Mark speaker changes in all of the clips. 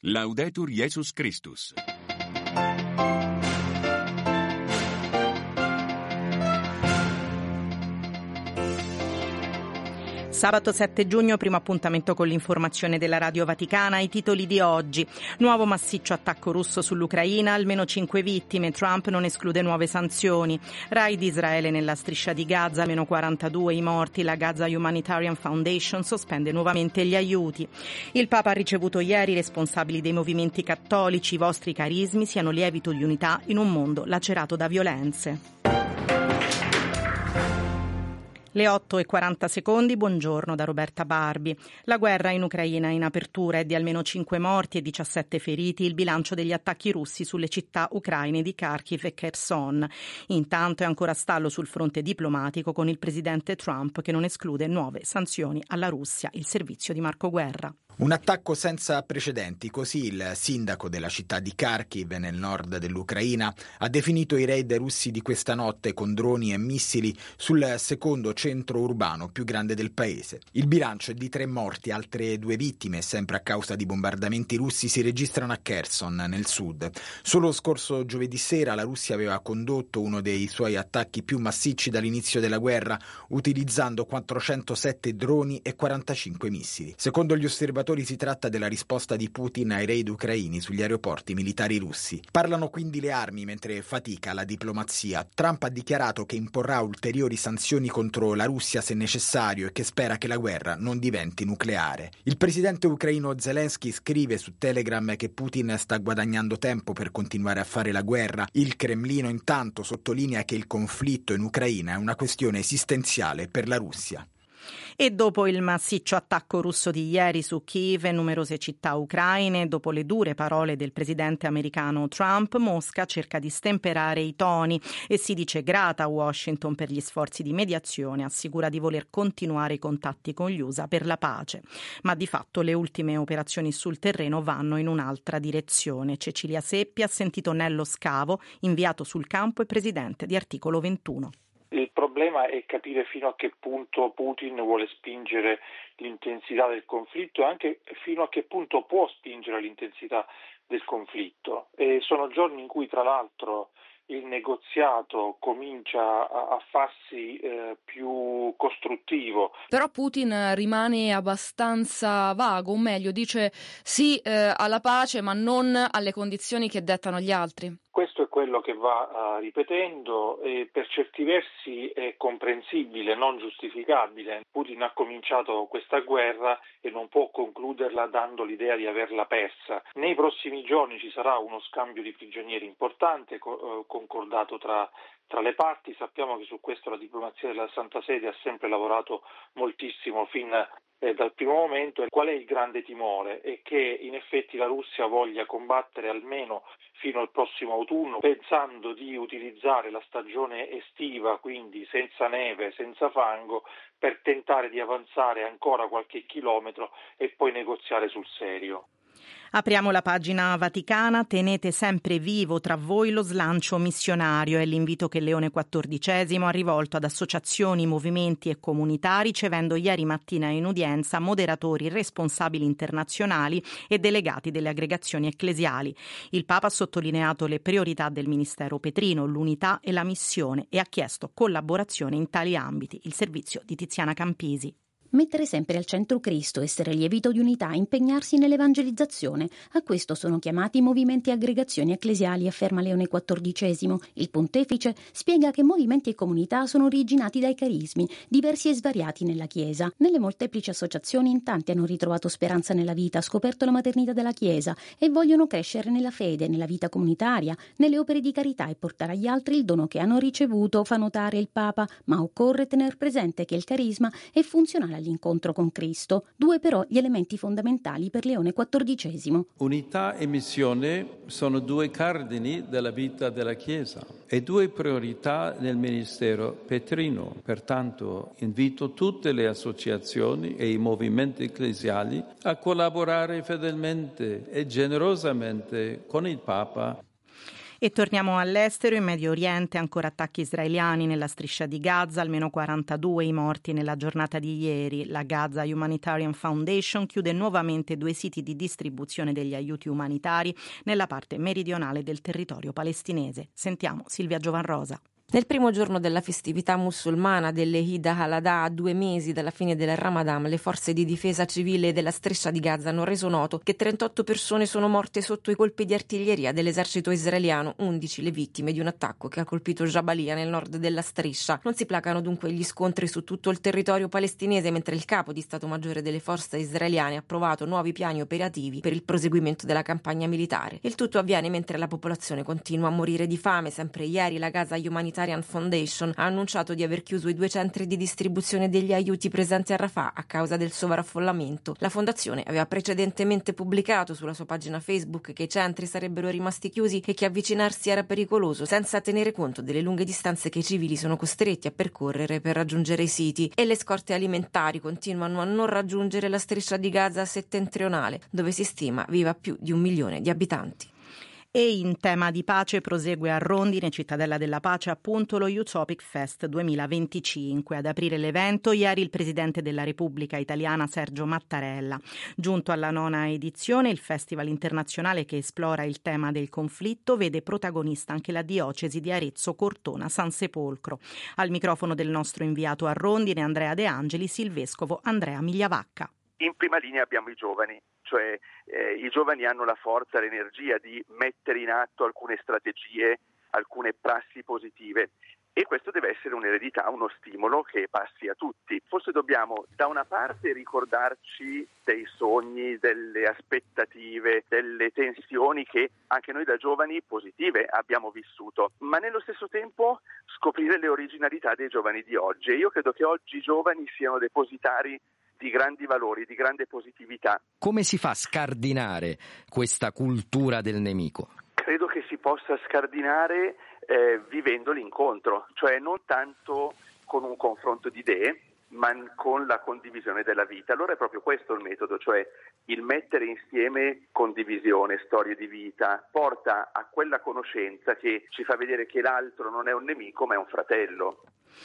Speaker 1: Laudetur Jesus Christus.
Speaker 2: Sabato 7 giugno, primo appuntamento con l'informazione della Radio Vaticana. I titoli di oggi: nuovo massiccio attacco russo sull'Ucraina, almeno 5 vittime, Trump non esclude nuove sanzioni, raid di Israele nella striscia di Gaza, almeno 42 i morti, la Gaza Humanitarian Foundation sospende nuovamente gli aiuti. Il Papa ha ricevuto ieri i responsabili dei movimenti cattolici, i vostri carismi siano lievito di unità in un mondo lacerato da violenze. Le 8:40, buongiorno da Roberta Barbi. La guerra in Ucraina in apertura è di almeno 5 morti e 17 feriti il bilancio degli attacchi russi sulle città ucraine di Kharkiv e Kherson. Intanto è ancora stallo sul fronte diplomatico con il presidente Trump che non esclude nuove sanzioni alla Russia. Il servizio di Marco Guerra.
Speaker 3: Un attacco senza precedenti, così il sindaco della città di Kharkiv nel nord dell'Ucraina ha definito i raid russi di questa notte con droni e missili sul secondo centro urbano più grande del paese. Il bilancio è di 3 morti, altre 2 vittime, sempre a causa di bombardamenti russi, si registrano a Kherson, nel sud. Solo scorso giovedì sera la Russia aveva condotto uno dei suoi attacchi più massicci dall'inizio della guerra, utilizzando 407 droni e 45 missili. Secondo gli osservatori si tratta della risposta di Putin ai raid ucraini sugli aeroporti militari russi. Parlano quindi le armi mentre fatica la diplomazia. Trump ha dichiarato che imporrà ulteriori sanzioni contro la Russia se necessario e che spera che la guerra non diventi nucleare. Il presidente ucraino Zelensky scrive su Telegram che Putin sta guadagnando tempo per continuare a fare la guerra. Il Cremlino intanto sottolinea che il conflitto in Ucraina è una questione esistenziale per la Russia.
Speaker 2: E dopo il massiccio attacco russo di ieri su Kiev e numerose città ucraine, dopo le dure parole del presidente americano Trump, Mosca cerca di stemperare i toni e si dice grata a Washington per gli sforzi di mediazione, assicura di voler continuare i contatti con gli USA per la pace. Ma di fatto le ultime operazioni sul terreno vanno in un'altra direzione. Cecilia Seppi ha sentito Nello Scavo, inviato sul campo e presidente di Articolo 21.
Speaker 4: Il problema è capire fino a che punto Putin vuole spingere l'intensità del conflitto e anche fino a che punto può spingere l'intensità del conflitto. E sono giorni in cui, tra l'altro, il negoziato comincia a farsi più costruttivo.
Speaker 5: Però Putin rimane abbastanza vago, o meglio, dice sì alla pace ma non alle condizioni che dettano gli altri.
Speaker 4: Questo è quello che va ripetendo e per certi versi è comprensibile, non giustificabile. Putin ha cominciato questa guerra e non può concluderla dando l'idea di averla persa. Nei prossimi giorni ci sarà uno scambio di prigionieri importante concordato tra le parti. Sappiamo che su questo la diplomazia della Santa Sede ha sempre lavorato moltissimo fin dal primo momento. Qual è il grande timore? È che in effetti la Russia voglia combattere almeno fino al prossimo autunno, pensando di utilizzare la stagione estiva, quindi senza neve, senza fango, per tentare di avanzare ancora qualche chilometro e poi negoziare sul serio.
Speaker 2: Apriamo la pagina vaticana, tenete sempre vivo tra voi lo slancio missionario, è l'invito che Leone XIV ha rivolto ad associazioni, movimenti e comunità, ricevendo ieri mattina in udienza moderatori, responsabili internazionali e delegati delle aggregazioni ecclesiali. Il Papa ha sottolineato le priorità del ministero petrino, l'unità e la missione e ha chiesto collaborazione in tali ambiti. Il servizio di Tiziana Campisi.
Speaker 6: Mettere sempre al centro Cristo, essere lievito di unità, impegnarsi nell'evangelizzazione. A questo sono chiamati movimenti e aggregazioni ecclesiali, afferma Leone XIV. Il pontefice spiega che movimenti e comunità sono originati dai carismi, diversi e svariati nella Chiesa. Nelle molteplici associazioni in tanti hanno ritrovato speranza nella vita, scoperto la maternità della Chiesa e vogliono crescere nella fede, nella vita comunitaria, nelle opere di carità e portare agli altri il dono che hanno ricevuto, fa notare il Papa, ma occorre tener presente che il carisma è funzionale all'incontro con Cristo. 2 però gli elementi fondamentali per Leone XIV.
Speaker 7: Unità e missione sono 2 cardini della vita della Chiesa e 2 priorità nel ministero petrino. Pertanto invito tutte le associazioni e i movimenti ecclesiali a collaborare fedelmente e generosamente con il Papa
Speaker 2: E torniamo all'estero. In Medio Oriente ancora attacchi israeliani nella striscia di Gaza, almeno 42 i morti nella giornata di ieri. La Gaza Humanitarian Foundation chiude nuovamente 2 siti di distribuzione degli aiuti umanitari nella parte meridionale del territorio palestinese. Sentiamo Silvia Giovanrosa.
Speaker 8: Nel primo giorno della festività musulmana dell'Eid al-Adha, a 2 mesi dalla fine del Ramadan, le forze di difesa civile della striscia di Gaza hanno reso noto che 38 persone sono morte sotto i colpi di artiglieria dell'esercito israeliano, 11 le vittime di un attacco che ha colpito Jabalia nel nord della striscia. Non si placano dunque gli scontri su tutto il territorio palestinese, mentre il capo di Stato Maggiore delle forze israeliane ha approvato nuovi piani operativi per il proseguimento della campagna militare. Il tutto avviene mentre la popolazione continua a morire di fame. Sempre ieri la Gaza Humanitarian Foundation ha annunciato di aver chiuso i 2 centri di distribuzione degli aiuti presenti a Rafah a causa del sovraffollamento. La fondazione aveva precedentemente pubblicato sulla sua pagina Facebook che i centri sarebbero rimasti chiusi e che avvicinarsi era pericoloso, senza tenere conto delle lunghe distanze che i civili sono costretti a percorrere per raggiungere i siti. E le scorte alimentari continuano a non raggiungere la striscia di Gaza settentrionale, dove si stima viva più di 1 milione di abitanti.
Speaker 2: E in tema di pace prosegue a Rondine, cittadella della pace, appunto, lo Utopic Fest 2025. Ad aprire l'evento ieri il presidente della Repubblica Italiana Sergio Mattarella. Giunto alla 9ª edizione, il festival internazionale che esplora il tema del conflitto vede protagonista anche la diocesi di Arezzo Cortona San Sepolcro. Al microfono del nostro inviato a Rondine, Andrea De Angelis, il vescovo Andrea Migliavacca.
Speaker 9: In prima linea abbiamo i giovani, cioè i giovani hanno la forza, l'energia di mettere in atto alcune strategie, alcune prassi positive, e questo deve essere un'eredità, uno stimolo che passi a tutti. Forse dobbiamo da una parte ricordarci dei sogni, delle aspettative, delle tensioni che anche noi da giovani positive abbiamo vissuto, ma nello stesso tempo scoprire le originalità dei giovani di oggi. E io credo che oggi i giovani siano depositari di grandi valori, di grande positività.
Speaker 10: Come si fa a scardinare questa cultura del nemico?
Speaker 9: Credo che si possa scardinare vivendo l'incontro, cioè non tanto con un confronto di idee, ma con la condivisione della vita. Allora è proprio questo il metodo, cioè il mettere insieme condivisione, storie di vita, porta a quella conoscenza che ci fa vedere che l'altro non è un nemico, ma è un fratello.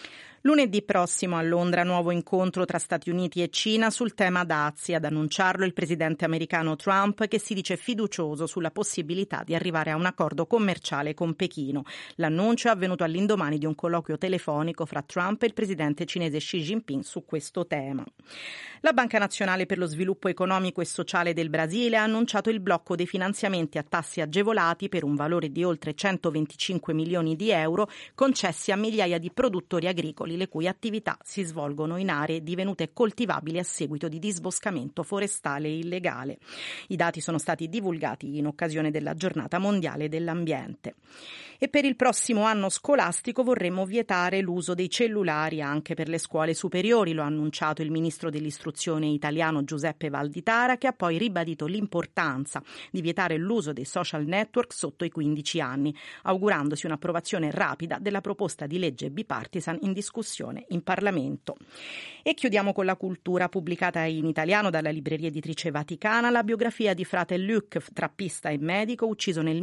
Speaker 2: Lunedì prossimo a Londra nuovo incontro tra Stati Uniti e Cina sul tema dazi. Ad annunciarlo il presidente americano Trump, che si dice fiducioso sulla possibilità di arrivare a un accordo commerciale con Pechino. L'annuncio è avvenuto all'indomani di un colloquio telefonico fra Trump e il presidente cinese Xi Jinping su questo tema. La Banca Nazionale per lo Sviluppo Economico e Sociale del Brasile ha annunciato il blocco dei finanziamenti a tassi agevolati per un valore di oltre 125 milioni di euro concessi a migliaia di produttori agricoli le cui attività si svolgono in aree divenute coltivabili a seguito di disboscamento forestale illegale. I dati sono stati divulgati in occasione della Giornata Mondiale dell'Ambiente. E per il prossimo anno scolastico vorremmo vietare l'uso dei cellulari anche per le scuole superiori, lo ha annunciato il ministro dell'istruzione italiano Giuseppe Valditara, che ha poi ribadito l'importanza di vietare l'uso dei social network sotto i 15 anni, augurandosi un'approvazione rapida della proposta di legge bipartisan in discussione in Parlamento. E chiudiamo con la cultura. Pubblicata in italiano dalla libreria editrice Vaticana la biografia di frate Luc, trappista e medico, ucciso nel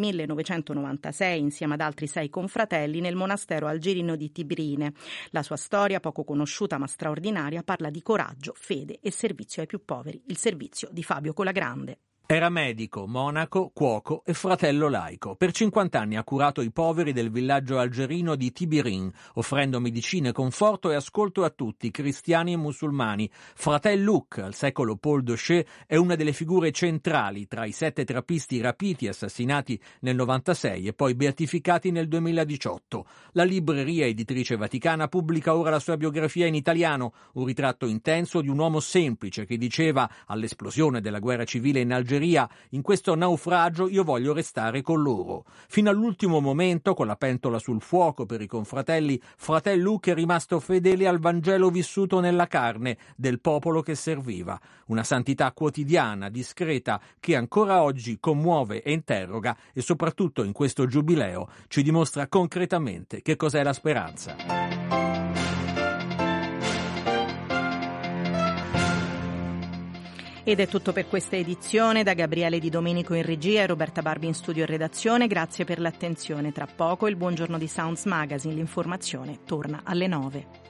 Speaker 2: 1996 insieme ad altri 6 confratelli nel monastero algerino di Tibrine. La sua storia, poco conosciuta ma straordinaria, parla di coraggio, fede e servizio ai più poveri, il servizio di Fabio Colagrande.
Speaker 11: Era medico, monaco, cuoco e fratello laico. Per 50 anni ha curato i poveri del villaggio algerino di Tibirin, offrendo medicina, conforto e ascolto a tutti, cristiani e musulmani. Fratel Luc, al secolo Paul Daucher, è una delle figure centrali tra i 7 trappisti rapiti e assassinati nel 96 e poi beatificati nel 2018. La libreria editrice Vaticana pubblica ora la sua biografia in italiano, un ritratto intenso di un uomo semplice che diceva, all'esplosione della guerra civile in Algeria: in questo naufragio io voglio restare con loro. Fino all'ultimo momento, con la pentola sul fuoco per i confratelli, fratel Luc è rimasto fedele al Vangelo vissuto nella carne del popolo che serviva. Una santità quotidiana, discreta, che ancora oggi commuove e interroga e soprattutto in questo giubileo ci dimostra concretamente che cos'è la speranza.
Speaker 2: Ed è tutto per questa edizione. Da Gabriele Di Domenico in regia e Roberta Barbi in studio e redazione. Grazie per l'attenzione. Tra poco il buongiorno di Sounds Magazine. L'informazione torna alle 9.